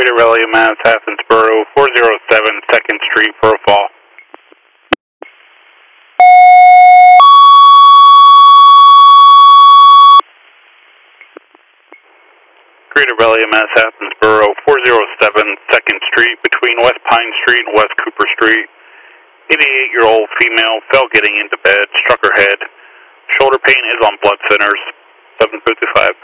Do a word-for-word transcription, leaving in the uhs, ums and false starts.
Greater Raleigh, Mass, Athensboro, four oh seven second Street for a fall. Greater Raleigh, Mass, Athensboro, four oh seven second Street between West Pine Street and West Cooper Street. eighty-eight-year-old female fell getting into bed, struck her head. Shoulder pain is on blood thinners. seven fifty-five.